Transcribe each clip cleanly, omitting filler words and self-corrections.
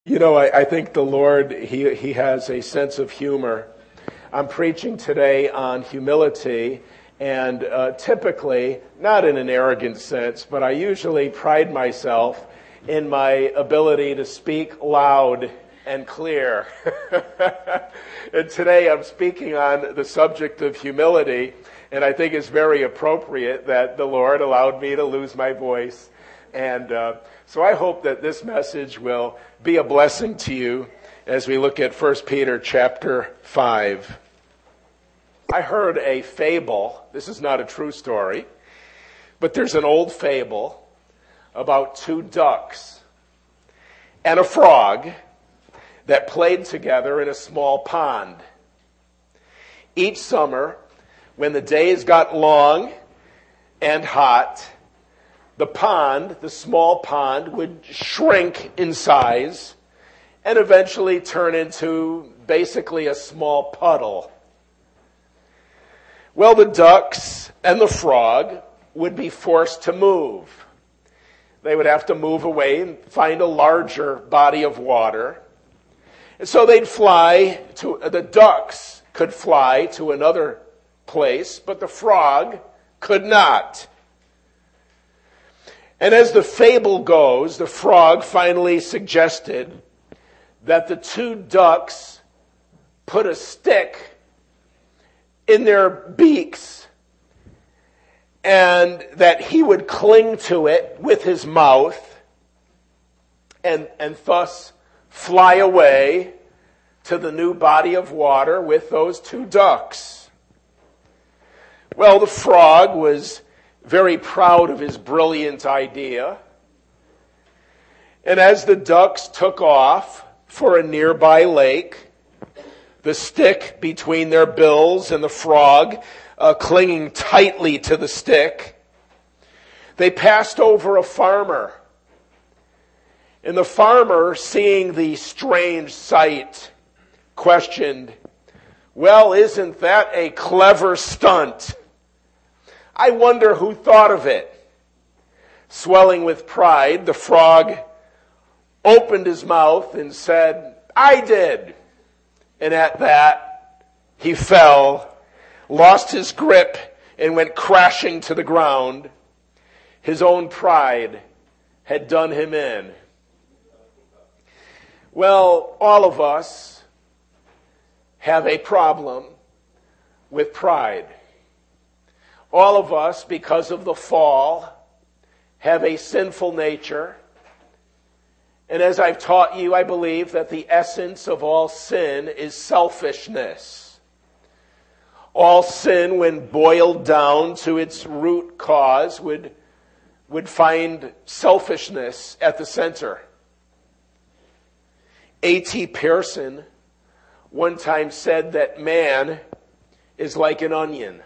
I think the Lord, He has a sense of humor. I'm preaching today on humility, and typically, not in an arrogant sense, but I usually pride myself in my ability to speak loud and clear. And today I'm speaking on the subject of humility, and I think it's very appropriate that the Lord allowed me to lose my voice. And so I hope that this message will be a blessing to you as we look at 1 Peter chapter 5. I heard a fable. This is not a true story, but there's an old fable about two ducks and a frog that played together in a small pond. Each summer, when the days got long and hot, the small pond, would shrink in size and eventually turn into basically a small puddle. Well, the ducks and the frog would be forced to move. They would have to move away and find a larger body of water. And so the ducks could fly to another place, but the frog could not. And as the fable goes, the frog finally suggested that the two ducks put a stick in their beaks and that he would cling to it with his mouth and thus fly away to the new body of water with those two ducks. Well, the frog was very proud of his brilliant idea. And as the ducks took off for a nearby lake, the stick between their bills and the frog clinging tightly to the stick, they passed over a farmer. And the farmer, seeing the strange sight, questioned, "Well, isn't that a clever stunt? I wonder who thought of it." Swelling with pride, the frog opened his mouth and said, "I did." And at that, he fell, lost his grip, and went crashing to the ground. His own pride had done him in. Well, all of us have a problem with pride. All of us, because of the fall, have a sinful nature. And as I've taught you, I believe that the essence of all sin is selfishness. All sin, when boiled down to its root cause, would find selfishness at the center. A.T. Pearson one time said that man is like an onion.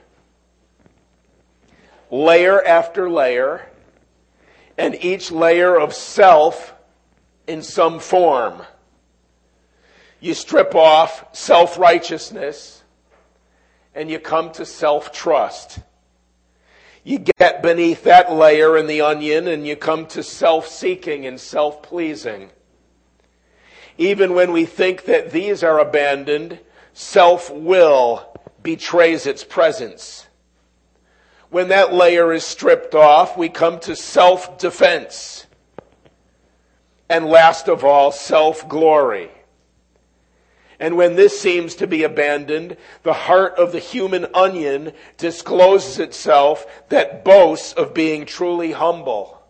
Layer after layer, and each layer of self in some form. You strip off self-righteousness, and you come to self-trust. You get beneath that layer in the onion, and you come to self-seeking and self-pleasing. Even when we think that these are abandoned, self-will betrays its presence. When that layer is stripped off, we come to self-defense. And last of all, self-glory. And when this seems to be abandoned, the heart of the human onion discloses itself that boasts of being truly humble.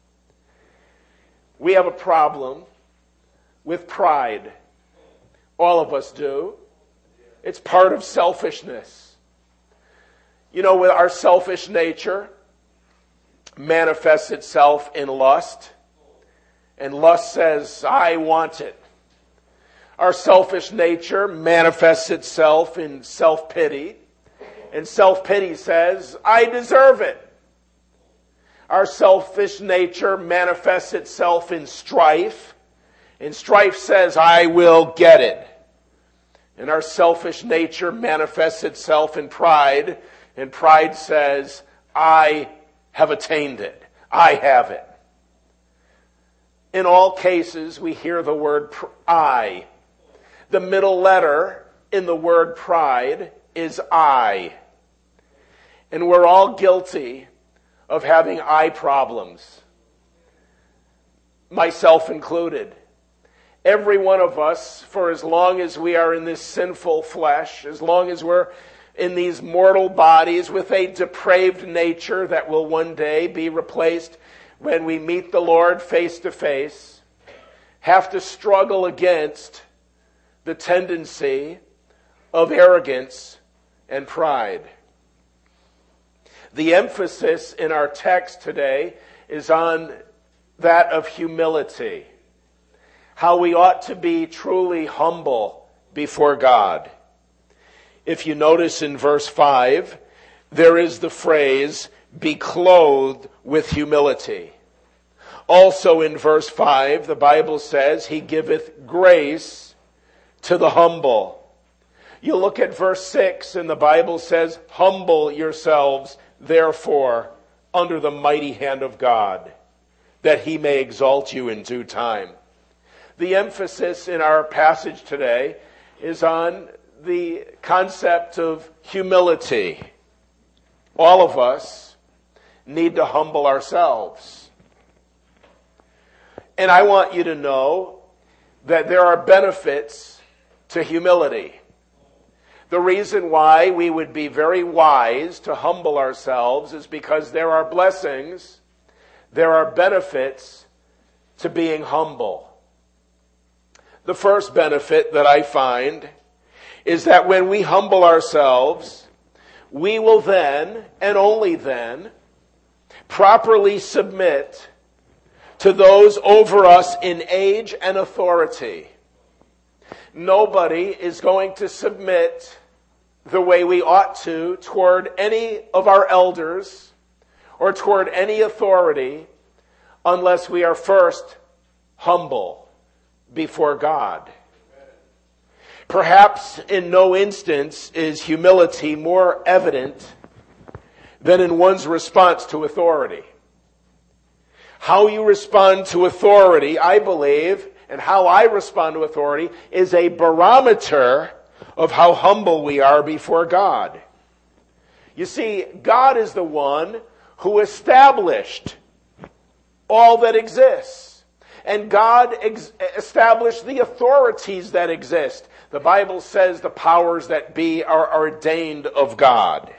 We have a problem with pride. All of us do. It's part of selfishness. With our selfish nature manifests itself in lust. And lust says, "I want it." Our selfish nature manifests itself in self-pity. And self-pity says, "I deserve it." Our selfish nature manifests itself in strife. And strife says, "I will get it." And our selfish nature manifests itself in pride. And pride says, "I have attained it. I have it." in all cases, we hear the word I. The middle letter in the word pride is I. And we're all guilty of having I problems, myself included. Every one of us, for as long as we are in this sinful flesh, as long as we're in these mortal bodies with a depraved nature that will one day be replaced when we meet the Lord face to face, have to struggle against the tendency of arrogance and pride. The emphasis in our text today is on that of humility, how we ought to be truly humble before God. If you notice in verse 5, there is the phrase, be clothed with humility. Also in verse 5, the Bible says, he giveth grace to the humble. You look at verse 6, and the Bible says, humble yourselves, therefore, under the mighty hand of God, that he may exalt you in due time. The emphasis in our passage today is on the concept of humility. All of us need to humble ourselves. And I want you to know that there are benefits to humility. The reason why we would be very wise to humble ourselves is because there are blessings, there are benefits to being humble. The first benefit that I find is that when we humble ourselves, we will then, and only then, properly submit to those over us in age and authority. Nobody is going to submit the way we ought to toward any of our elders or toward any authority unless we are first humble before God. Perhaps in no instance is humility more evident than in one's response to authority. How you respond to authority, I believe, and how I respond to authority is a barometer of how humble we are before God. You see, God is the one who established all that exists. And God established the authorities that exist. The Bible says the powers that be are ordained of God.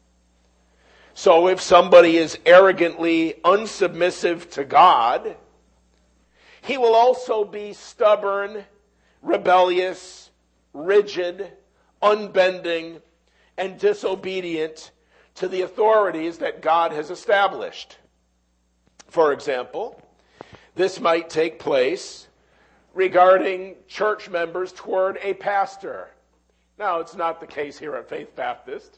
So if somebody is arrogantly unsubmissive to God, he will also be stubborn, rebellious, rigid, unbending, and disobedient to the authorities that God has established. For example, this might take place regarding church members toward a pastor. Now, it's not the case here at Faith Baptist.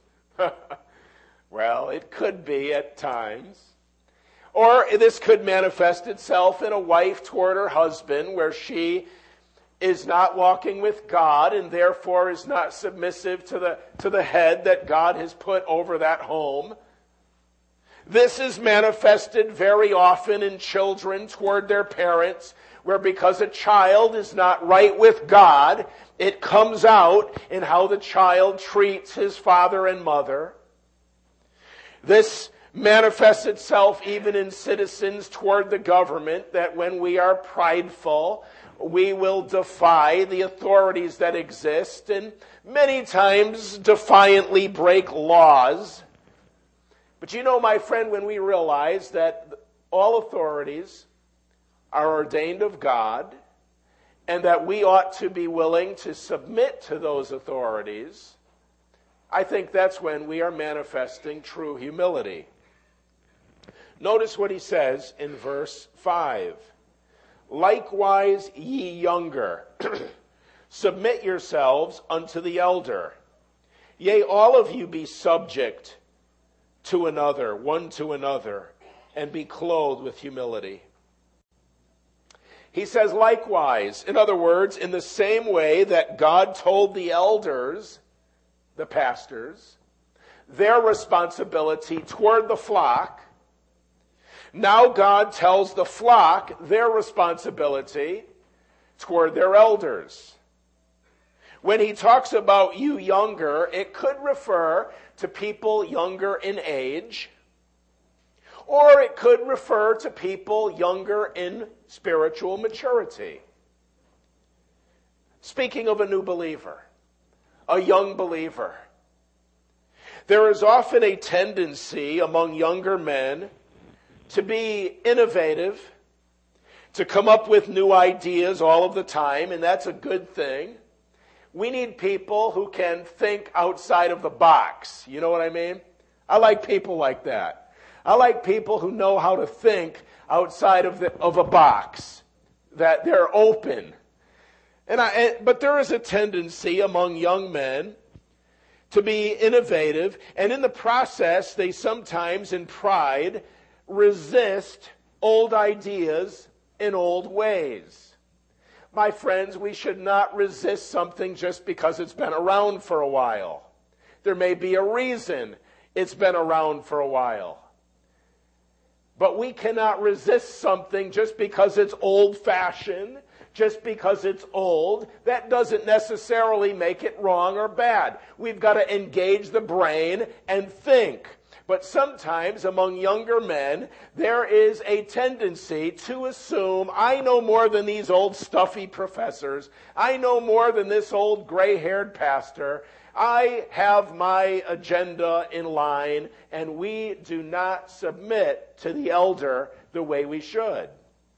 Well, it could be at times. Or this could manifest itself in a wife toward her husband, where she is not walking with God and therefore is not submissive to the head that God has put over that home. This is manifested very often in children toward their parents, where because a child is not right with God, it comes out in how the child treats his father and mother. This manifests itself even in citizens toward the government, that when we are prideful, we will defy the authorities that exist and many times defiantly break laws. But you know, my friend, when we realize that all authorities are ordained of God and that we ought to be willing to submit to those authorities, I think that's when we are manifesting true humility. Notice what he says in verse 5. Likewise, ye younger, submit yourselves unto the elder. Yea, all of you be subject to another, one to another, and be clothed with humility. He says likewise, in other words, in the same way that God told the elders, the pastors, their responsibility toward the flock, Now God tells the flock their responsibility toward their elders. When he talks about you younger, it could refer to people younger in age, or it could refer to people younger in spiritual maturity. Speaking of a new believer, a young believer, there is often a tendency among younger men to be innovative, to come up with new ideas all of the time, and that's a good thing. We need people who can think outside of the box. You know what I mean? I like people like that. I like people who know how to think outside of a box, that they're open. But there is a tendency among young men to be innovative, and in the process, they sometimes, in pride, resist old ideas in old ways. My friends, we should not resist something just because it's been around for a while. There may be a reason it's been around for a while. But we cannot resist something just because it's old-fashioned, just because it's old. That doesn't necessarily make it wrong or bad. We've got to engage the brain and think. But sometimes among younger men, there is a tendency to assume, I know more than these old stuffy professors. I know more than this old gray-haired pastor. I have my agenda in line, and we do not submit to the elder the way we should.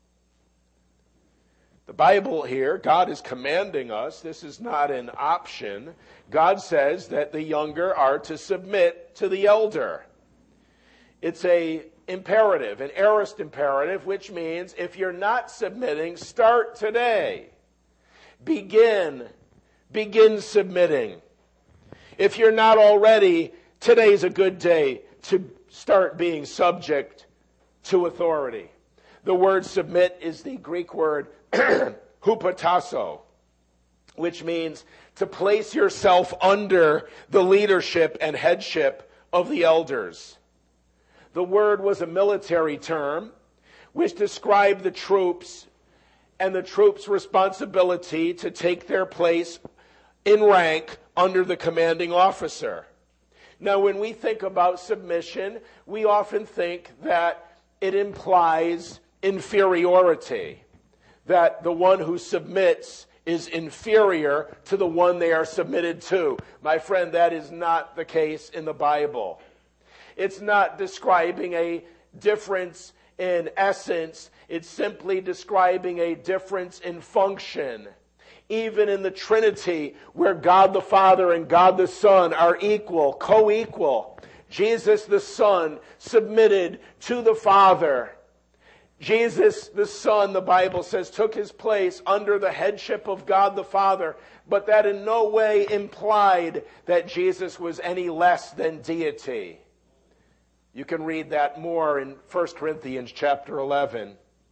The Bible here, God is commanding us. This is not an option. God says that the younger are to submit to the elder. It's an imperative, an aorist imperative, which means if you're not submitting, start today. Begin submitting. If you're not already, today's a good day to start being subject to authority. The word submit is the Greek word hupotasso, which means to place yourself under the leadership and headship of the elders. The word was a military term which described the troops and the troops' responsibility to take their place in rank under the commanding officer. Now, when we think about submission, we often think that it implies inferiority, that the one who submits is inferior to the one they are submitted to. My friend, that is not the case in the Bible. It's not describing a difference in essence. It's simply describing a difference in function. Even in the Trinity, where God the Father and God the Son are equal, co-equal, Jesus the Son submitted to the Father. Jesus the Son, the Bible says, took his place under the headship of God the Father, but that in no way implied that Jesus was any less than deity. You can read that more in 1 Corinthians chapter 11.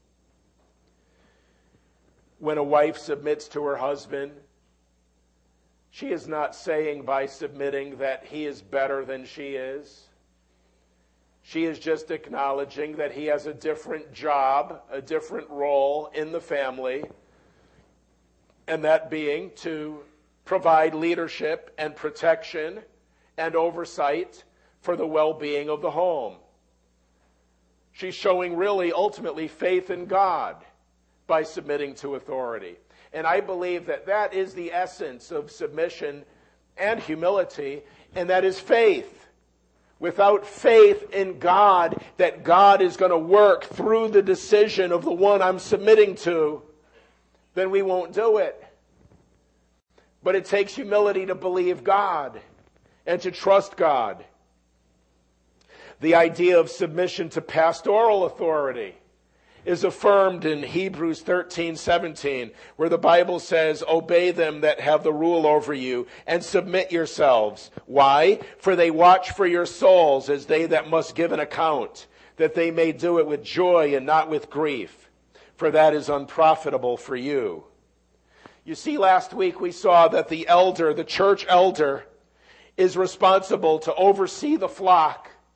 When a wife submits to her husband, she is not saying by submitting that he is better than she is. She is just acknowledging that he has a different job, a different role in the family, and that being to provide leadership and protection and oversight for the well-being of the home. She's showing really ultimately faith in God by submitting to authority. And I believe that that is the essence of submission and humility, and that is faith. Without faith in God, that God is going to work through the decision of the one I'm submitting to, then we won't do it. But it takes humility to believe God and to trust God. The idea of submission to pastoral authority is affirmed in Hebrews 13:17, where the Bible says, obey them that have the rule over you and submit yourselves. Why? For they watch for your souls as they that must give an account, that they may do it with joy and not with grief, for that is unprofitable for you. You see, last week we saw that the elder, the church elder, is responsible to oversee the flock.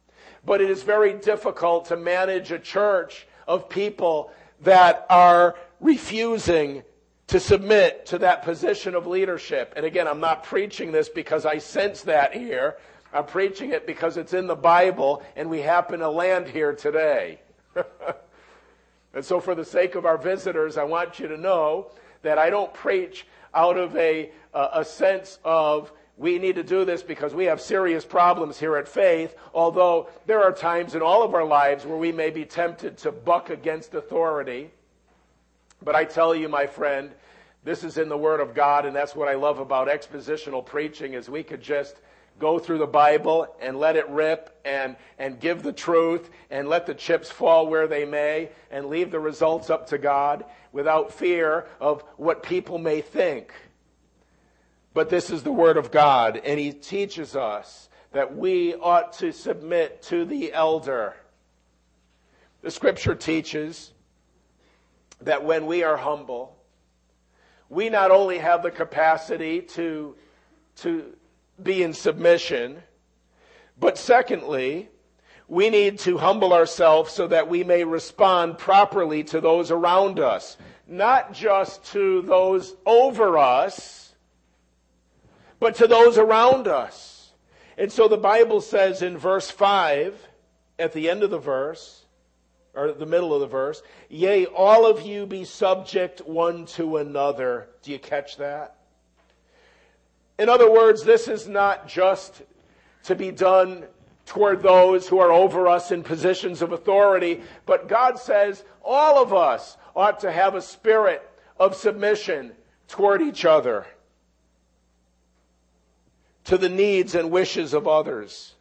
but it is very difficult to manage a church of people that are refusing to submit to that position of leadership. And again, I'm not preaching this because I sense that here. I'm preaching it because it's in the Bible and we happen to land here today. And so for the sake of our visitors, I want you to know that I don't preach out of a sense of we need to do this because we have serious problems here at Faith, although there are times in all of our lives where we may be tempted to buck against authority. But I tell you, my friend, this is in the Word of God, and that's what I love about expositional preaching, is we could just go through the Bible and let it rip and give the truth and let the chips fall where they may and leave the results up to God without fear of what people may think. But this is the Word of God, and He teaches us that we ought to submit to the elder. The Scripture teaches that when we are humble, we not only have the capacity to be in submission, but secondly, we need to humble ourselves so that we may respond properly to those around us, not just to those over us, but to those around us. And so the Bible says in verse 5, at the end of the verse, or the middle of the verse, yea, all of you be subject one to another. Do you catch that? In other words, this is not just to be done toward those who are over us in positions of authority, but God says all of us ought to have a spirit of submission toward each other, to the needs and wishes of others.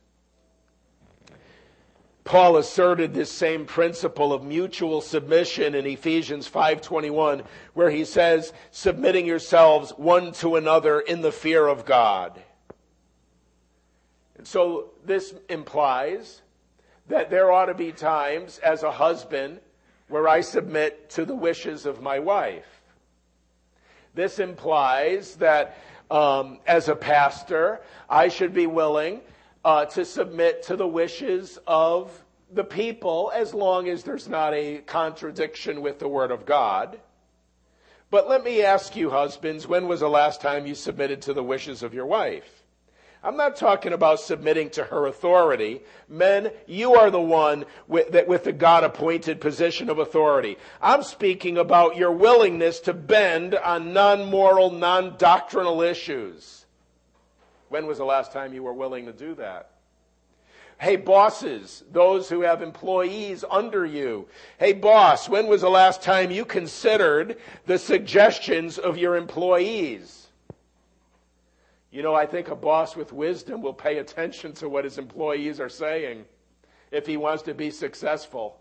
Paul asserted this same principle of mutual submission in Ephesians 5:21, where he says, submitting yourselves one to another in the fear of God. And so this implies that there ought to be times as a husband where I submit to the wishes of my wife. This implies that as a pastor, I should be willing to submit to the wishes of the people as long as there's not a contradiction with the Word of God. But let me ask you, husbands, when was the last time you submitted to the wishes of your wife? I'm not talking about submitting to her authority. Men, you are the one with the God-appointed position of authority. I'm speaking about your willingness to bend on non-moral, non-doctrinal issues. When was the last time you were willing to do that? Hey, bosses, those who have employees under you. Hey, boss, when was the last time you considered the suggestions of your employees? You know, I think a boss with wisdom will pay attention to what his employees are saying if he wants to be successful.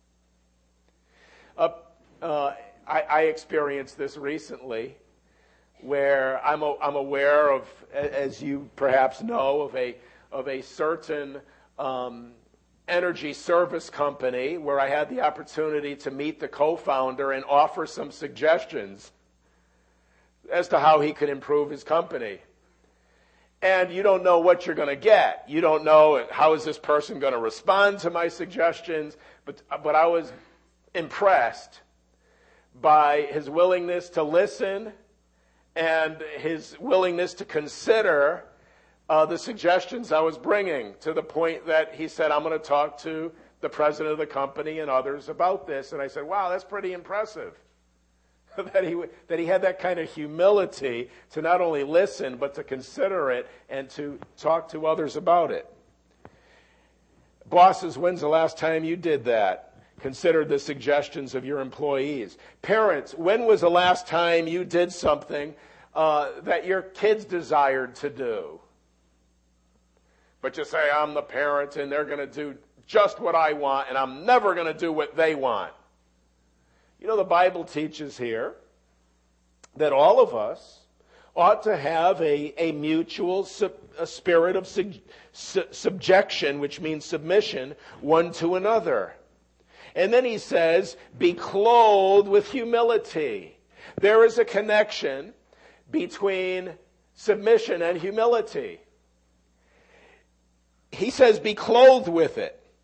I experienced this recently, where I'm aware of, as you perhaps know, of a certain energy service company where I had the opportunity to meet the co-founder and offer some suggestions as to how he could improve his company. And you don't know what you're going to get. You don't know how is this person going to respond to my suggestions, but I was impressed by his willingness to listen and his willingness to consider the suggestions I was bringing, to the point that he said, I'm going to talk to the president of the company and others about this. And I said, wow, that's pretty impressive. that he had that kind of humility to not only listen, but to consider it and to talk to others about it. Bosses, when's the last time you did that? Considered the suggestions of your employees. Parents, when was the last time you did something that your kids desired to do? But you say, I'm the parent and they're going to do just what I want and I'm never going to do what they want. You know, the Bible teaches here that all of us ought to have a mutual spirit of subjection, which means submission, one to another. And then he says, be clothed with humility. There is a connection between submission and humility. He says, be clothed with it.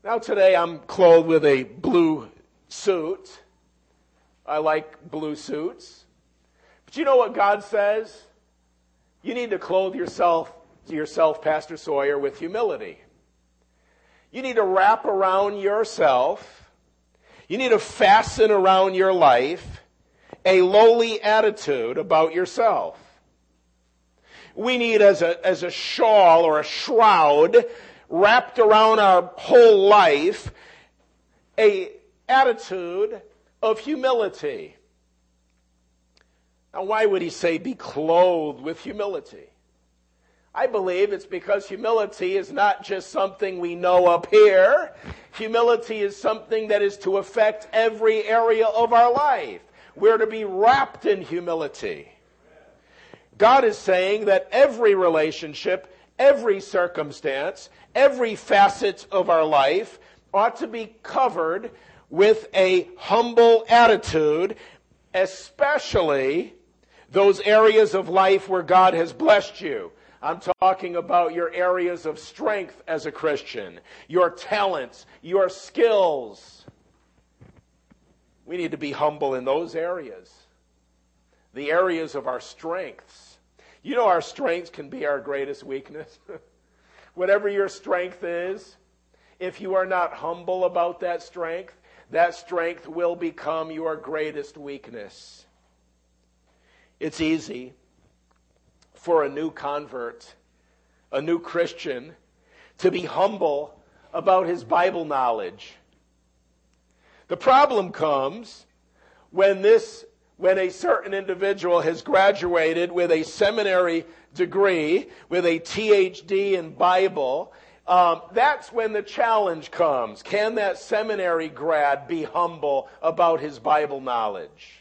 Now today I'm clothed with a blue suit. I like blue suits. But you know what God says? You need to clothe yourself, Pastor Sawyer, with humility. You need to wrap around yourself, you need to fasten around your life a lowly attitude about yourself. We need as a shawl or a shroud wrapped around our whole life a attitude of humility. Now, why would he say be clothed with humility? I believe it's because humility is not just something we know up here. Humility is something that is to affect every area of our life. We're to be wrapped in humility. God is saying that every relationship, every circumstance, every facet of our life ought to be covered with a humble attitude, especially those areas of life where God has blessed you. I'm talking about your areas of strength as a Christian, your talents, your skills. We need to be humble in those areas, the areas of our strengths. You know, our strengths can be our greatest weakness. Whatever your strength is, if you are not humble about that strength will become your greatest weakness. It's easy for a new convert, a new Christian, to be humble about his Bible knowledge. The problem comes when a certain individual has graduated with a seminary degree, with a THD in Bible. That's when the challenge comes. Can that seminary grad be humble about his Bible knowledge?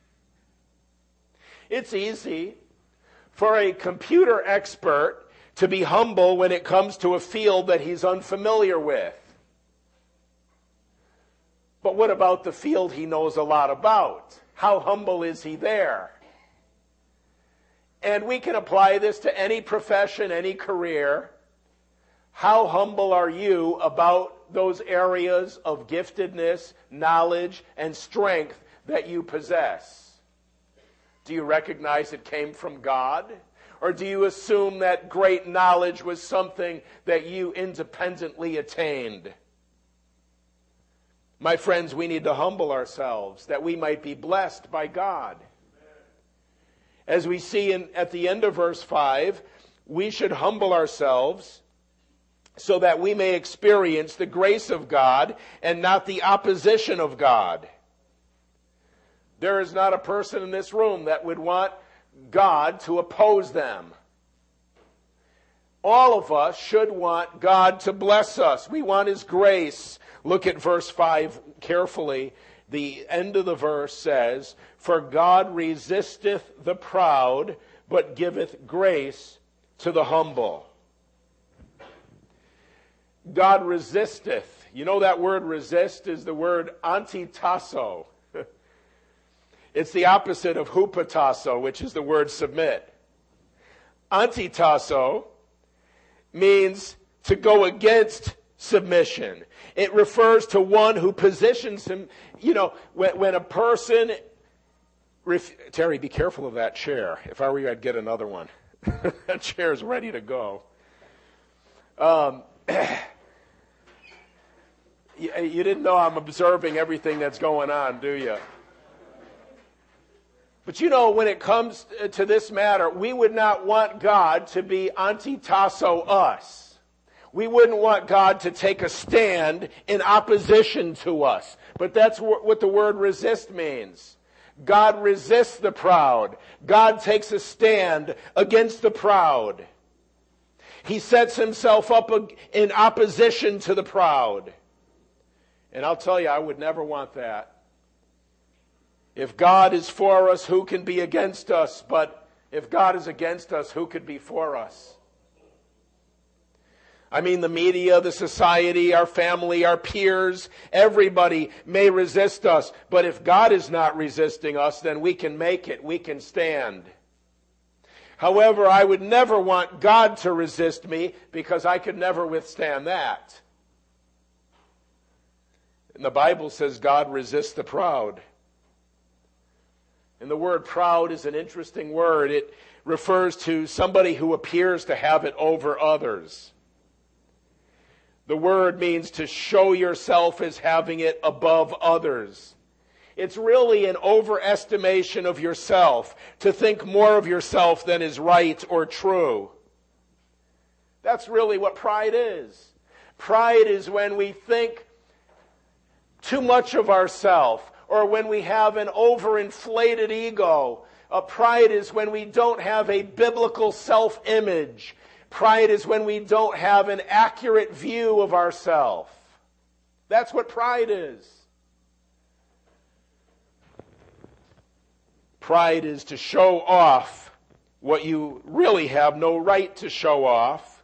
It's easy for a computer expert to be humble when it comes to a field that he's unfamiliar with. But what about the field he knows a lot about? How humble is he there? And we can apply this to any profession, any career. How humble are you about those areas of giftedness, knowledge, and strength that you possess? Do you recognize it came from God? Or do you assume that great knowledge was something that you independently attained? My friends, we need to humble ourselves that we might be blessed by God. As we see at the end of verse 5, we should humble ourselves so that we may experience the grace of God and not the opposition of God. There is not a person in this room that would want God to oppose them. All of us should want God to bless us. We want His grace. Look at verse 5 carefully. The end of the verse says, "For God resisteth the proud, but giveth grace to the humble." God resisteth. You know that word resist is the word antitasso. It's the opposite of hupatasso, which is the word submit. Antitasso means to go against submission. It refers to one who positions him, when a person... Terry, be careful of that chair. If I were you, I'd get another one. That chair is ready to go. You didn't know I'm observing everything that's going on, do you? But when it comes to this matter, we would not want God to be antitasso us. We wouldn't want God to take a stand in opposition to us. But that's what the word resist means. God resists the proud. God takes a stand against the proud. He sets himself up in opposition to the proud. And I'll tell you, I would never want that. If God is for us, who can be against us? But if God is against us, who could be for us? I mean, the media, the society, our family, our peers, everybody may resist us. But if God is not resisting us, then we can make it. We can stand. However, I would never want God to resist me because I could never withstand that. And the Bible says God resists the proud. And the word proud is an interesting word. It refers to somebody who appears to have it over others. The word means to show yourself as having it above others. It's really an overestimation of yourself, to think more of yourself than is right or true. That's really what pride is. Pride is when we think too much of ourselves, or when we have an overinflated ego. Pride is when we don't have a biblical self-image. Pride is when we don't have an accurate view of ourselves. That's what pride is. Pride is to show off what you really have no right to show off.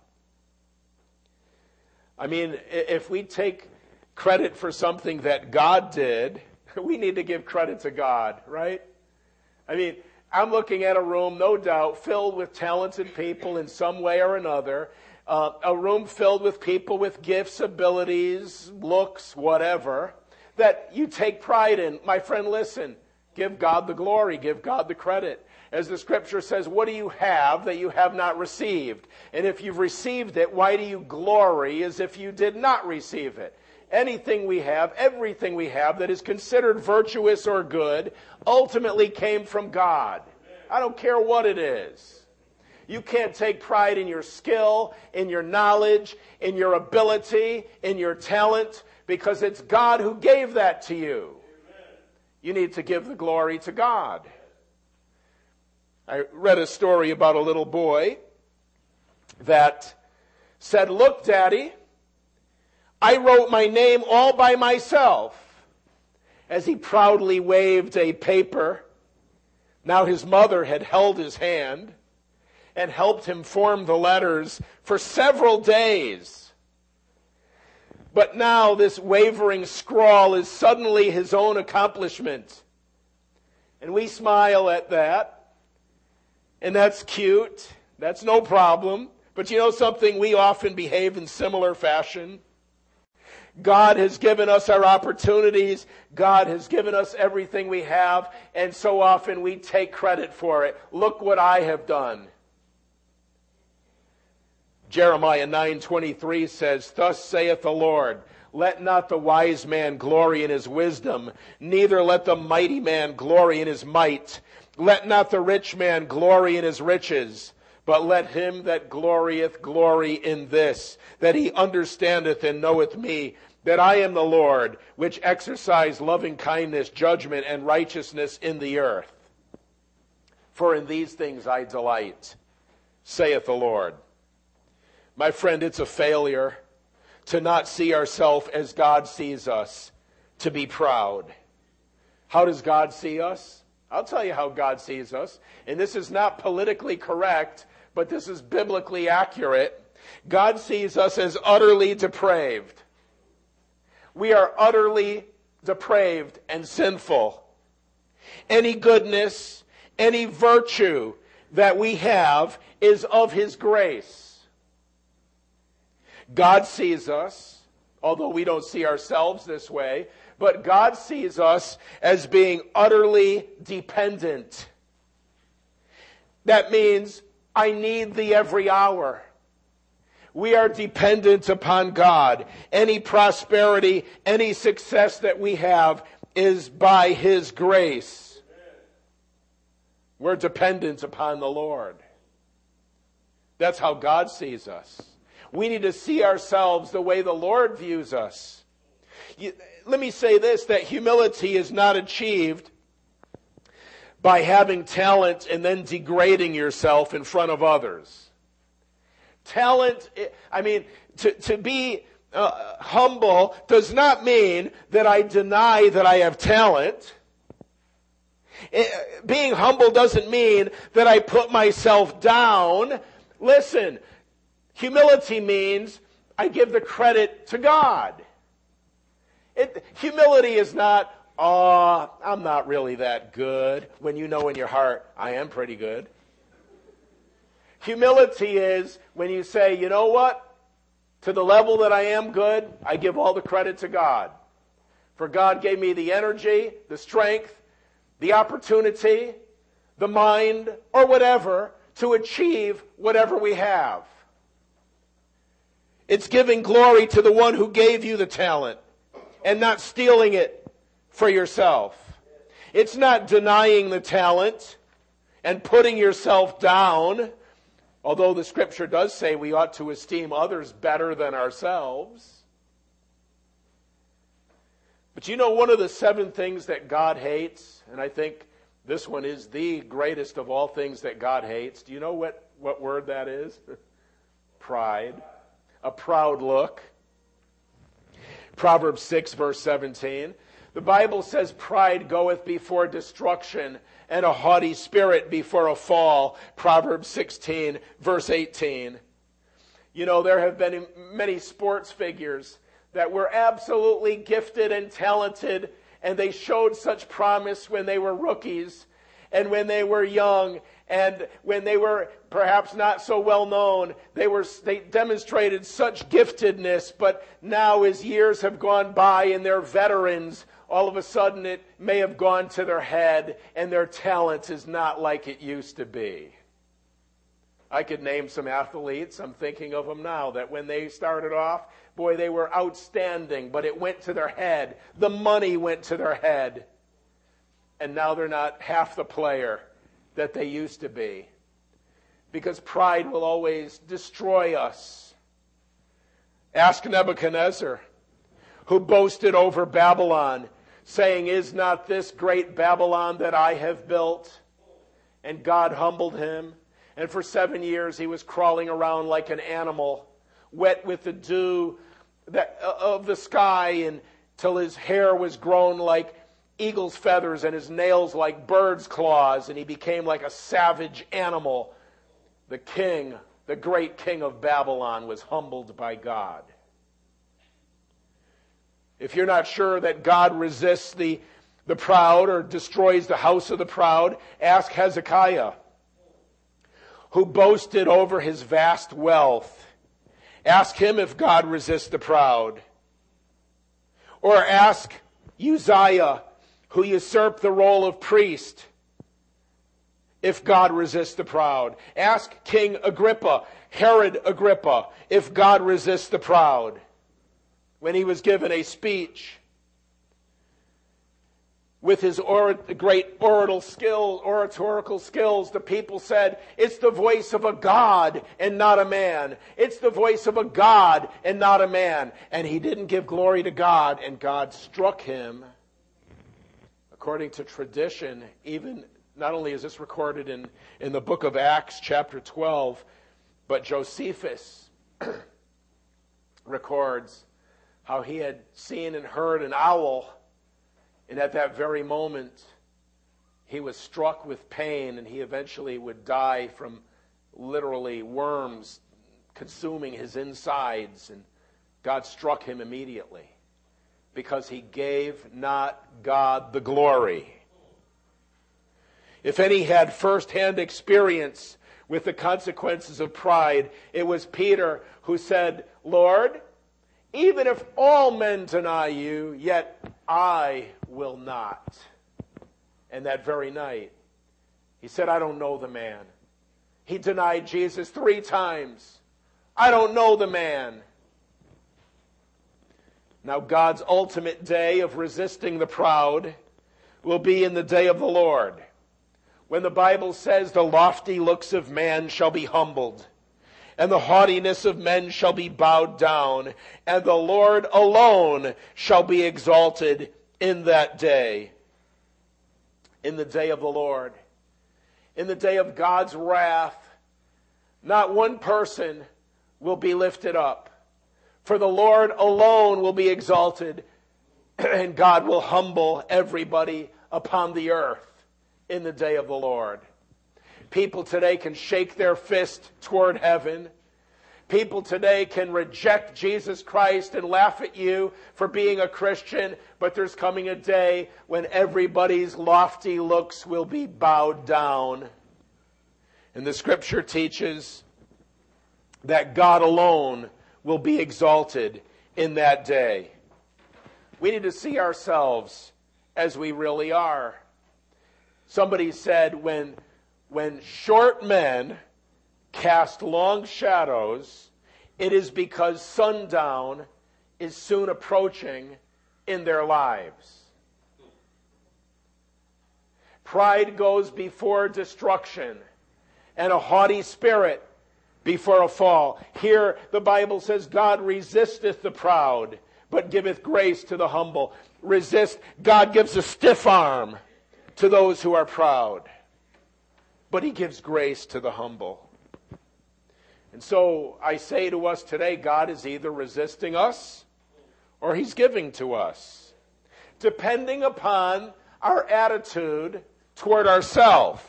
I mean, if we take credit for something that God did, we need to give credit to God, right? I mean, I'm looking at a room, no doubt, filled with talented people in some way or another. A room filled with people with gifts, abilities, looks, whatever, that you take pride in. My friend, listen. Give God the glory. Give God the credit. As the scripture says, what do you have that you have not received? And if you've received it, why do you glory as if you did not receive it? Anything we have, everything we have that is considered virtuous or good, ultimately came from God. I don't care what it is. You can't take pride in your skill, in your knowledge, in your ability, in your talent, because it's God who gave that to you. You need to give the glory to God. I read a story about a little boy that said, "Look, Daddy, I wrote my name all by myself," as he proudly waved a paper. Now his mother had held his hand and helped him form the letters for several days. But now this wavering scrawl is suddenly his own accomplishment. And we smile at that. And that's cute. That's no problem. But you know something? We often behave in similar fashion. God has given us our opportunities. God has given us everything we have. And so often we take credit for it. Look what I have done. Jeremiah 9:23 says, "Thus saith the Lord, let not the wise man glory in his wisdom, neither let the mighty man glory in his might. Let not the rich man glory in his riches, but let him that glorieth glory in this, that he understandeth and knoweth me, that I am the Lord, which exercise loving kindness, judgment, and righteousness in the earth. For in these things I delight, saith the Lord." My friend, it's a failure to not see ourselves as God sees us, to be proud. How does God see us? I'll tell you how God sees us. And this is not politically correct, but this is biblically accurate. God sees us as utterly depraved. We are utterly depraved and sinful. Any goodness, any virtue that we have is of His grace. God sees us, although we don't see ourselves this way, but God sees us as being utterly dependent. That means I need Thee every hour. We are dependent upon God. Any prosperity, any success that we have is by His grace. We're dependent upon the Lord. That's how God sees us. We need to see ourselves the way the Lord views us. Let me say this, that humility is not achieved by having talent and then degrading yourself in front of others. Talent, to be humble does not mean that I deny that I have talent. Being humble doesn't mean that I put myself down. Listen, humility means I give the credit to God. Humility is not, I'm not really that good, when you know in your heart, I am pretty good. Humility is when you say, you know what? To the level that I am good, I give all the credit to God. For God gave me the energy, the strength, the opportunity, the mind, or whatever to achieve whatever we have. It's giving glory to the one who gave you the talent and not stealing it for yourself. It's not denying the talent and putting yourself down, although the scripture does say we ought to esteem others better than ourselves. But you know, one of the 7 things that God hates, and I think this one is the greatest of all things that God hates. Do you know what word that is? Pride. A proud look. Proverbs 6, verse 17. The Bible says pride goeth before destruction, and a haughty spirit before a fall. Proverbs 16, verse 18. You know, there have been many sports figures that were absolutely gifted and talented, and they showed such promise when they were rookies and when they were young and when they were perhaps not so well known. They demonstrated such giftedness, but now as years have gone by and they're veterans, all of a sudden it may have gone to their head and their talent is not like it used to be. I could name some athletes, I'm thinking of them now, that when they started off, boy, they were outstanding, but it went to their head. The money went to their head. And now they're not half the player that they used to be. Because pride will always destroy us. Ask Nebuchadnezzar, who boasted over Babylon, saying, "Is not this great Babylon that I have built?" And God humbled him. And for 7 years he was crawling around like an animal, wet with the dew of the sky, until his hair was grown like eagle's feathers and his nails like bird's claws, and he became like a savage animal. The king, the great king of Babylon, was humbled by God. If you're not sure that God resists the proud or destroys the house of the proud, ask Hezekiah, who boasted over his vast wealth. Ask him if God resists the proud. Or ask Uzziah, who usurped the role of priest, if God resists the proud. Ask King Agrippa, Herod Agrippa, if God resists the proud. When he was given a speech with his great oratorical skills, the people said, "It's the voice of a God and not a man. It's the voice of a God and not a man." And he didn't give glory to God, and God struck him. According to tradition, even not only is this recorded in the book of Acts chapter 12, but Josephus records how he had seen and heard an owl, and at that very moment he was struck with pain, and he eventually would die from literally worms consuming his insides, and God struck him immediately because he gave not God the glory. If any had first-hand experience with the consequences of pride, it was Peter who said, "Lord, even if all men deny you, yet I will not." And that very night, he said, "I don't know the man." He denied Jesus 3 times. "I don't know the man." Now God's ultimate day of resisting the proud will be in the day of the Lord, when the Bible says the lofty looks of man shall be humbled, and the haughtiness of men shall be bowed down, and the Lord alone shall be exalted in that day. In the day of the Lord, in the day of God's wrath, not one person will be lifted up. For the Lord alone will be exalted, and God will humble everybody upon the earth in the day of the Lord. People today can shake their fist toward heaven. People today can reject Jesus Christ and laugh at you for being a Christian, but there's coming a day when everybody's lofty looks will be bowed down. And the scripture teaches that God alone will be exalted in that day. We need to see ourselves as we really are. Somebody said, when short men cast long shadows, it is because sundown is soon approaching in their lives. Pride goes before destruction, and a haughty spirit before a fall. Here the Bible says, God resisteth the proud, but giveth grace to the humble. Resist. God gives a stiff arm to those who are proud, but he gives grace to the humble. And so I say to us today, God is either resisting us or he's giving to us, depending upon our attitude toward ourselves.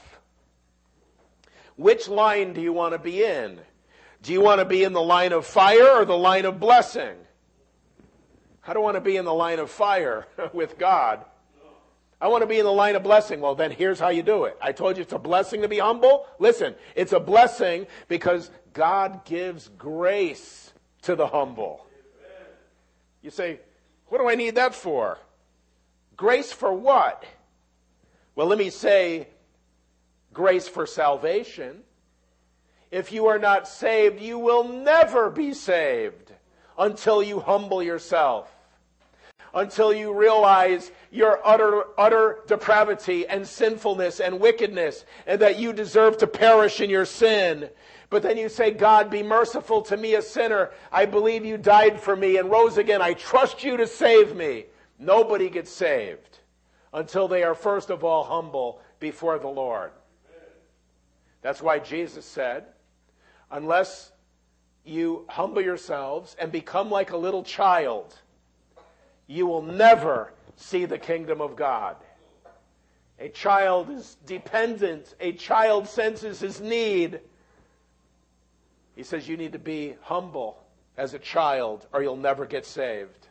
Which line do you want to be in? Do you want to be in the line of fire or the line of blessing? I don't want to be in the line of fire with God. I want to be in the line of blessing. Well, then here's how you do it. I told you it's a blessing to be humble. Listen, it's a blessing because God gives grace to the humble. You say, what do I need that for? Grace for what? Well, let me say, grace for salvation. If you are not saved, you will never be saved until you humble yourself, until you realize your utter depravity and sinfulness and wickedness, and that you deserve to perish in your sin. But then you say, God, be merciful to me, a sinner. I believe you died for me and rose again. I trust you to save me. Nobody gets saved until they are first of all humble before the Lord. That's why Jesus said, unless you humble yourselves and become like a little child, you will never see the kingdom of God. A child is dependent. A child senses his need. He says you need to be humble as a child or you'll never get saved.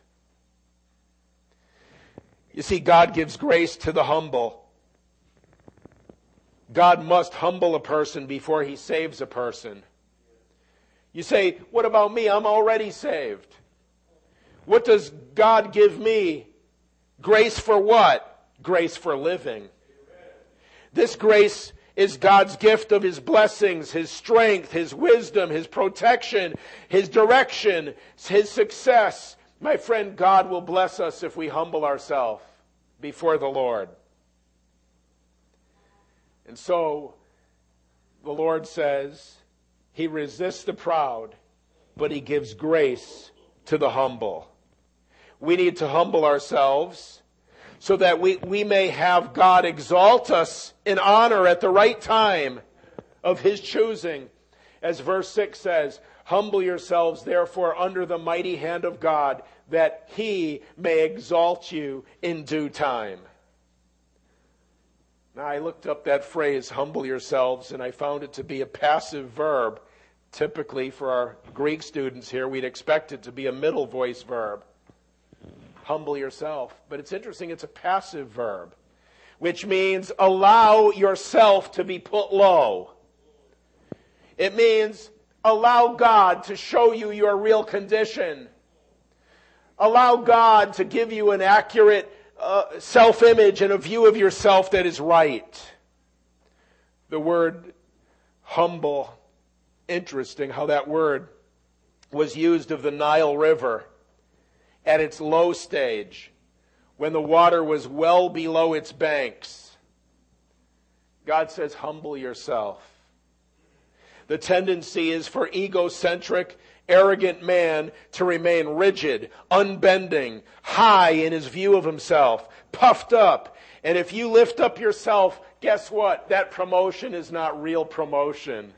You see, God gives grace to the humble. God must humble a person before he saves a person. You say, what about me? I'm already saved. What does God give me? Grace for what? Grace for living. This grace is God's gift of his blessings, his strength, his wisdom, his protection, his direction, his success. My friend, God will bless us if we humble ourselves before the Lord. And so, the Lord says, he resists the proud, but he gives grace to the humble. We need to humble ourselves so that we may have God exalt us in honor at the right time of his choosing. As verse 6 says, humble yourselves therefore under the mighty hand of God, that he may exalt you in due time. Now I looked up that phrase, humble yourselves, and I found it to be a passive verb. Typically for our Greek students here, we'd expect it to be a middle voice verb. Humble yourself. But it's interesting, it's a passive verb, which means allow yourself to be put low. It means allow God to show you your real condition. Allow God to give you an accurate self-image and a view of yourself that is right. The word humble, interesting how that word was used of the Nile River at its low stage, when the water was well below its banks. God says, humble yourself. The tendency is for egocentric, arrogant man to remain rigid, unbending, high in his view of himself, puffed up. And if you lift up yourself, guess what? That promotion is not real promotion.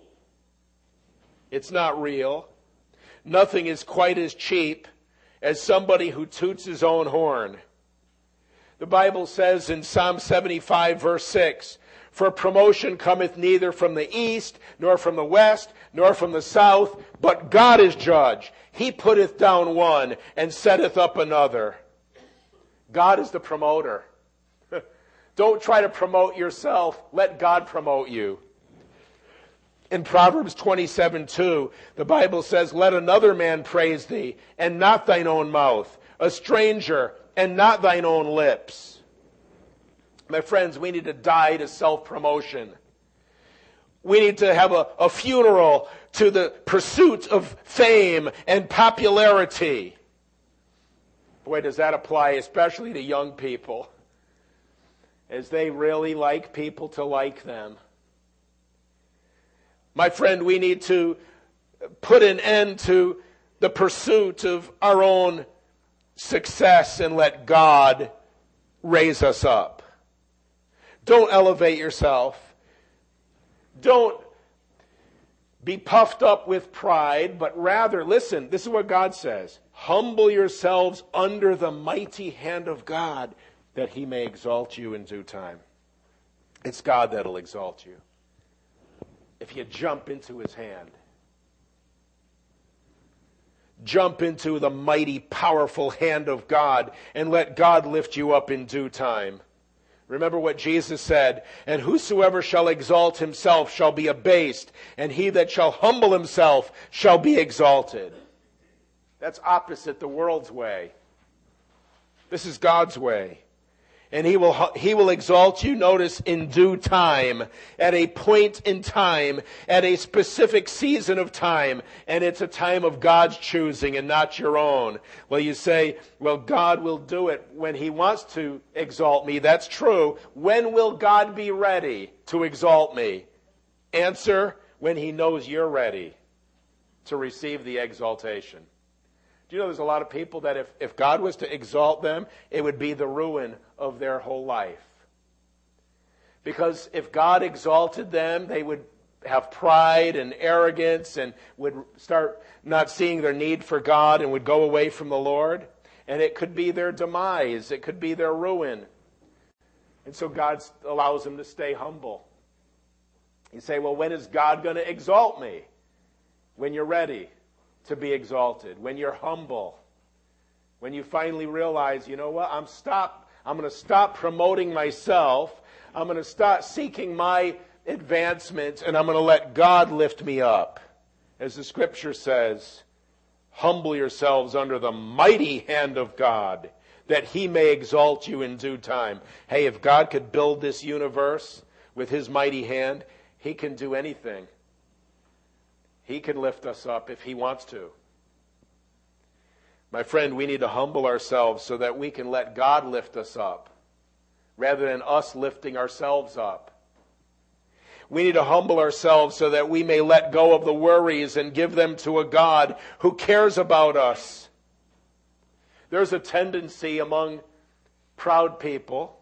It's not real. Nothing is quite as cheap as somebody who toots his own horn. The Bible says in Psalm 75 verse 6, for promotion cometh neither from the east, nor from the west, nor from the south, but God is judge. He putteth down one and setteth up another. God is the promoter. Don't try to promote yourself. Let God promote you. In Proverbs 27:2, the Bible says, let another man praise thee, and not thine own mouth. a stranger, and not thine own lips. My friends, we need to die to self-promotion. We need to have a funeral to the pursuit of fame and popularity. Boy, does that apply especially to young people, as they really like people to like them. My friend, we need to put an end to the pursuit of our own success and let God raise us up. Don't elevate yourself. Don't be puffed up with pride, but rather, listen, this is what God says. Humble yourselves under the mighty hand of God, that he may exalt you in due time. It's God that'll exalt you. If you jump into his hand. Jump into the mighty, powerful hand of God and let God lift you up in due time. Remember what Jesus said, and whosoever shall exalt himself shall be abased, and he that shall humble himself shall be exalted. That's opposite the world's way. This is God's way. And he will exalt you, notice, in due time, at a point in time, at a specific season of time. And it's a time of God's choosing and not your own. Well, you say, well, God will do it when he wants to exalt me. That's true. When will God be ready to exalt me? Answer, when he knows you're ready to receive the exaltation. Do you know there's a lot of people that if God was to exalt them, it would be the ruin of their whole life. Because if God exalted them, they would have pride and arrogance and would start not seeing their need for God and would go away from the Lord. And it could be their demise. It could be their ruin. And so God allows them to stay humble. You say, well, when is God going to exalt me? When you're ready to be exalted, when you're humble, when you finally realize, you know what, I'm going to stop promoting myself, I'm going to stop seeking my advancement, and I'm going to let God lift me up. As the scripture says, humble yourselves under the mighty hand of God, that he may exalt you in due time. Hey, if God could build this universe with his mighty hand, he can do anything. He can lift us up if he wants to. My friend, we need to humble ourselves so that we can let God lift us up rather than us lifting ourselves up. We need to humble ourselves so that we may let go of the worries and give them to a God who cares about us. There's a tendency among proud people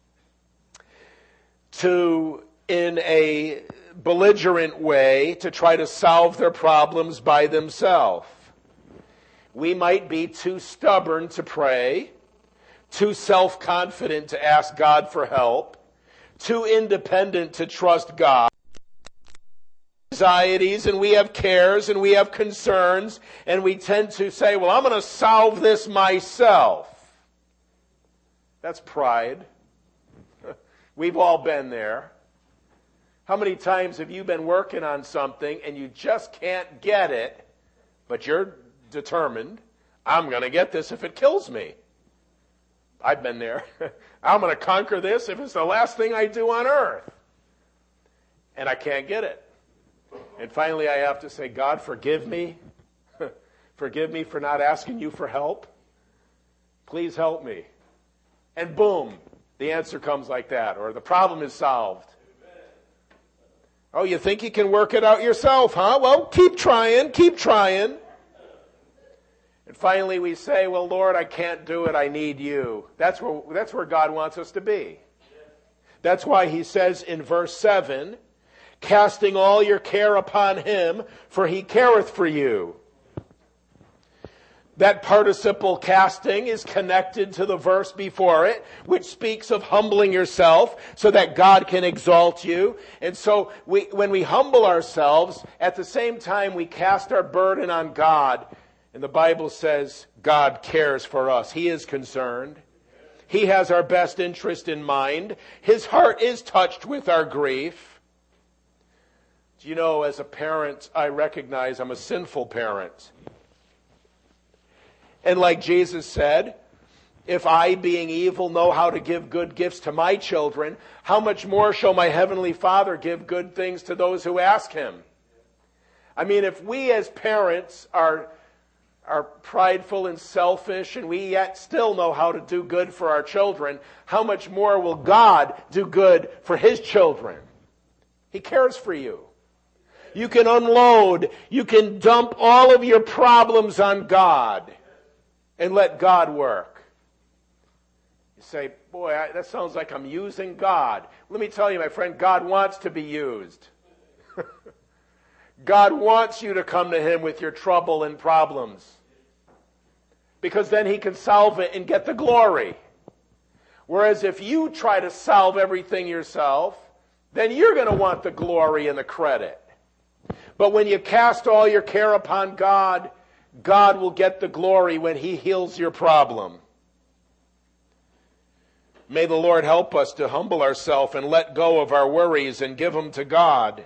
to, in a belligerent way, to try to solve their problems by themselves. We might be too stubborn to pray, too self-confident to ask God for help, too independent to trust God. Anxieties, and we have cares, and we have concerns, and we tend to say, well, I'm going to solve this myself. That's pride. We've all been there. How many times have you been working on something and you just can't get it, but you're determined, I'm going to get this if it kills me? I've been there. I'm going to conquer this if it's the last thing I do on earth. And I can't get it. And finally I have to say, God, forgive me. Forgive me for not asking you for help. Please help me. And boom, the answer comes like that, or the problem is solved. Oh, you think you can work it out yourself, huh? Well, keep trying, keep trying. And finally we say, well, Lord, I can't do it, I need you. That's where God wants us to be. That's why he says in verse 7, casting all your care upon him, for he careth for you. That participle casting is connected to the verse before it, which speaks of humbling yourself so that God can exalt you. And so when we humble ourselves, at the same time we cast our burden on God. And the Bible says God cares for us. He is concerned. He has our best interest in mind. His heart is touched with our grief. Do you know, as a parent, I recognize I'm a sinful parent. And like Jesus said, if I, being evil, know how to give good gifts to my children, how much more shall my heavenly Father give good things to those who ask him? I mean, if we as parents are prideful and selfish and we yet still know how to do good for our children, how much more will God do good for his children? He cares for you. You can unload, you can dump all of your problems on God and let God work. You say, boy, that sounds like I'm using God. Let me tell you, my friend, God wants to be used. God wants you to come to him with your trouble and problems, because then he can solve it and get the glory. Whereas if you try to solve everything yourself, then you're going to want the glory and the credit. But when you cast all your care upon God, God will get the glory when he heals your problem. May the Lord help us to humble ourselves and let go of our worries and give them to God.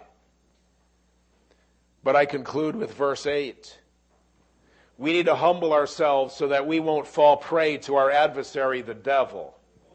But I conclude with verse 8. We need to humble ourselves so that we won't fall prey to our adversary, the devil.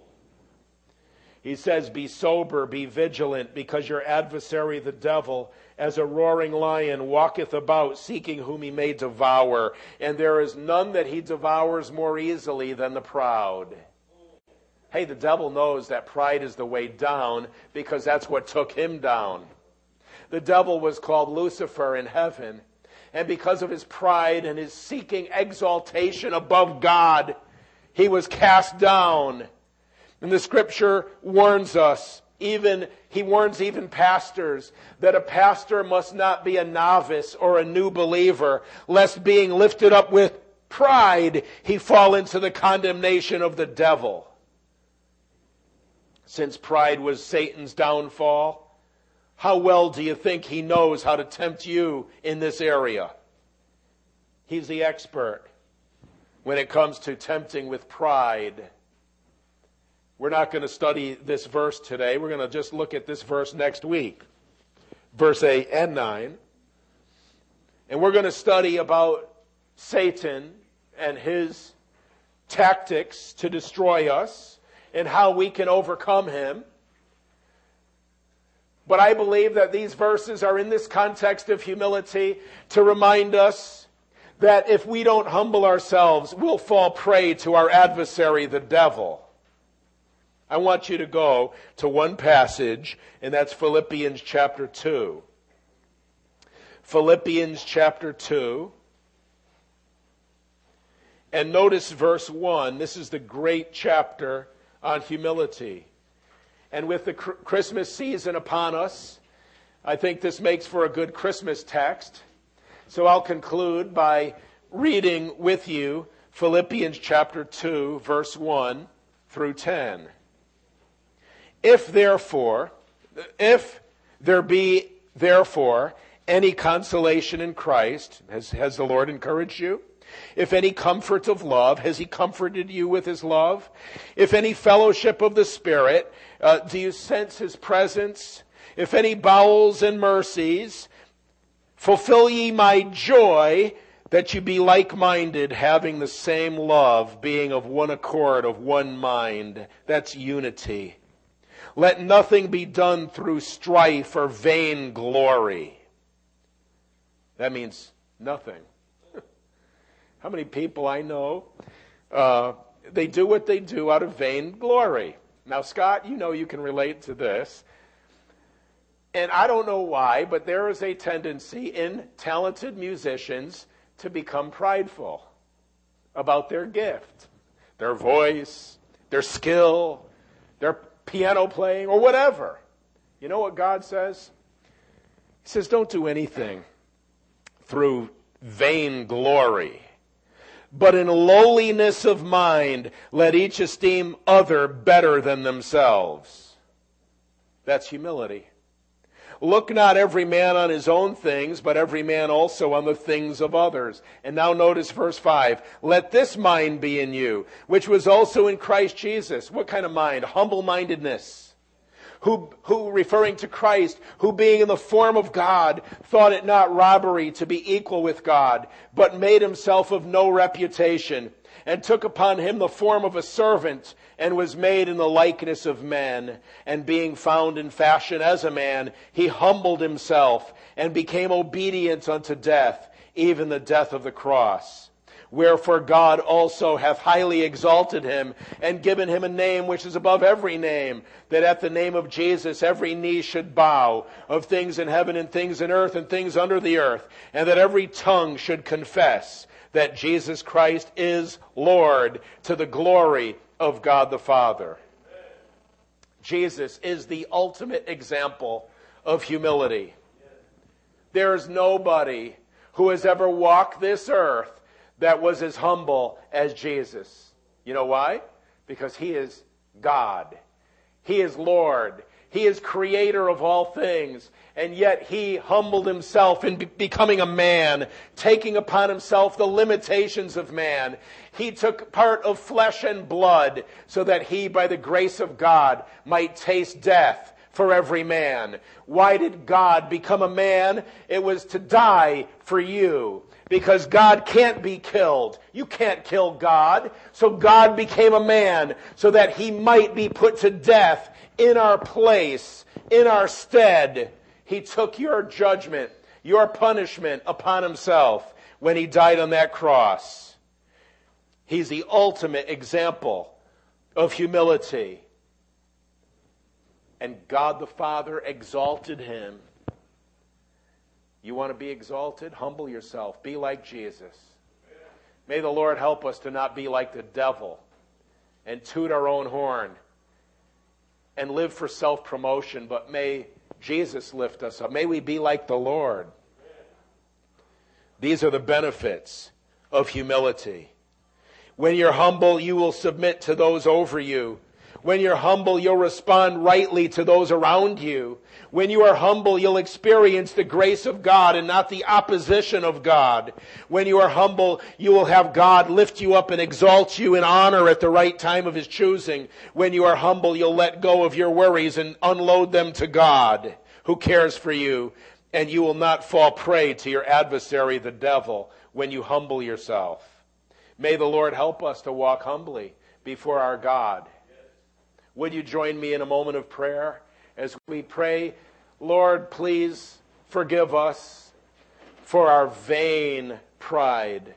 He says, be sober, be vigilant, because your adversary, the devil, as a roaring lion, walketh about, seeking whom he may devour. And there is none that he devours more easily than the proud. Hey, the devil knows that pride is the way down, because that's what took him down. The devil was called Lucifer in heaven. And because of his pride and his seeking exaltation above God, he was cast down. And the scripture warns us, he warns even pastors, that a pastor must not be a novice or a new believer, lest being lifted up with pride, he fall into the condemnation of the devil. Since pride was Satan's downfall, how well do you think he knows how to tempt you in this area? He's the expert when it comes to tempting with pride. We're not going to study this verse today. We're going to just look at this verse next week. Verse 8 and 9. And we're going to study about Satan and his tactics to destroy us and how we can overcome him. But I believe that these verses are in this context of humility to remind us that if we don't humble ourselves, we'll fall prey to our adversary, the devil. I want you to go to one passage, and that's Philippians chapter 2. Philippians chapter 2. And notice verse 1. This is the great chapter on humility. And with the Christmas season upon us, I think this makes for a good Christmas text. So I'll conclude by reading with you Philippians chapter 2, verse 1 through 10. If there be therefore any consolation in Christ, has the Lord encouraged you? If any comfort of love, has he comforted you with his love? If any fellowship of the Spirit, do you sense his presence? If any bowels and mercies, fulfill ye my joy, that you be like-minded, having the same love, being of one accord, of one mind. That's unity. Let nothing be done through strife or vain glory. That means nothing. How many people I know, they do what they do out of vain glory. Now, Scott, you know you can relate to this. And I don't know why, but there is a tendency in talented musicians to become prideful about their gift, their voice, their skill, their piano playing, or whatever. You know what God says? He says, don't do anything through vain glory, but in lowliness of mind, let each esteem other better than themselves. That's humility. Look not every man on his own things, but every man also on the things of others. And now notice verse 5. Let this mind be in you, which was also in Christ Jesus. What kind of mind? Humble-mindedness. who referring to Christ, who being in the form of God, thought it not robbery to be equal with God, but made himself of no reputation, and took upon him the form of a servant, and was made in the likeness of men. And being found in fashion as a man, he humbled himself, and became obedient unto death, even the death of the cross. Wherefore God also hath highly exalted him, and given him a name which is above every name, that at the name of Jesus every knee should bow, of things in heaven and things in earth and things under the earth, and that every tongue should confess that Jesus Christ is Lord, to the glory of God the Father. Jesus is the ultimate example of humility. There is nobody who has ever walked this earth that was as humble as Jesus. You know why? Because he is God. He is Lord. He is creator of all things. And yet he humbled himself in becoming a man, taking upon himself the limitations of man. He took part of flesh and blood so that he, by the grace of God, might taste death for every man. Why did God become a man? It was to die for you. Because God can't be killed. You can't kill God. So God became a man so that he might be put to death in our place, in our stead. He took your judgment, your punishment upon himself when he died on that cross. He's the ultimate example of humility. And God the Father exalted him. You want to be exalted? Humble yourself. Be like Jesus. May the Lord help us to not be like the devil and toot our own horn and live for self-promotion, but may Jesus lift us up. May we be like the Lord. These are the benefits of humility. When you're humble, you will submit to those over you. When you're humble, you'll respond rightly to those around you. When you are humble, you'll experience the grace of God and not the opposition of God. When you are humble, you will have God lift you up and exalt you in honor at the right time of his choosing. When you are humble, you'll let go of your worries and unload them to God, who cares for you. And you will not fall prey to your adversary, the devil, when you humble yourself. May the Lord help us to walk humbly before our God. Would you join me in a moment of prayer as we pray? Lord, please forgive us for our vain pride.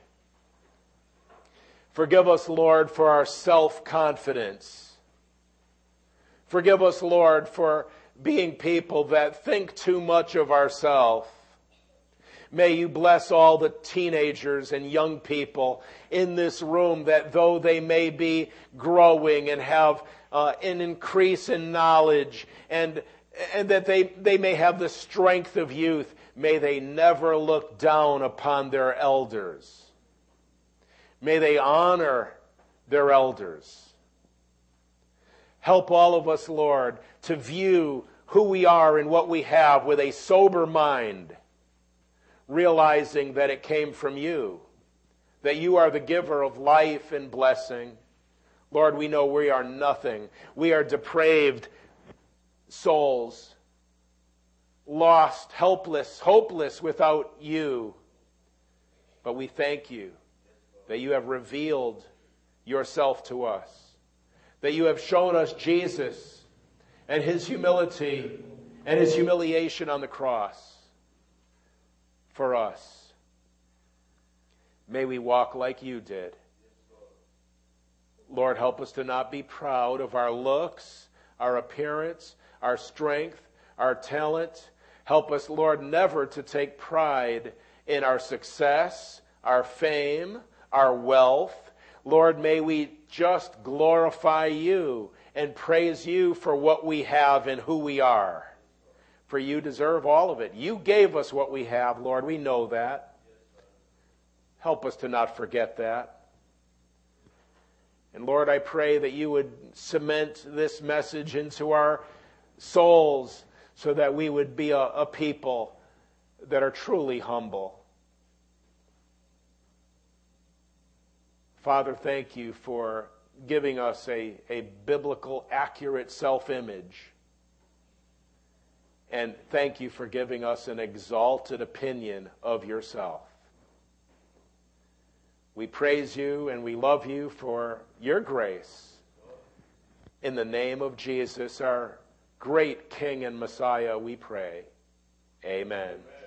Forgive us, Lord, for our self-confidence. Forgive us, Lord, for being people that think too much of ourselves. May you bless all the teenagers and young people in this room, that though they may be growing and have an increase in knowledge and that they may have the strength of youth, may they never look down upon their elders. May they honor their elders. Help all of us, Lord, to view who we are and what we have with a sober mind, realizing that it came from you, that you are the giver of life and blessing. Lord, we know we are nothing. We are depraved souls, lost, helpless, hopeless without you. But we thank you that you have revealed yourself to us, that you have shown us Jesus and his humility and his humiliation on the cross for us. May we walk like you did. Lord, help us to not be proud of our looks, our appearance, our strength, our talent. Help us, Lord, never to take pride in our success, our fame, our wealth. Lord, may we just glorify you and praise you for what we have and who we are. For you deserve all of it. You gave us what we have, Lord. We know that. Help us to not forget that. And Lord, I pray that you would cement this message into our souls so that we would be a people that are truly humble. Father, thank you for giving us a biblical, accurate self-image. And thank you for giving us an exalted opinion of yourself. We praise you and we love you for your grace. In the name of Jesus, our great King and Messiah, we pray. Amen.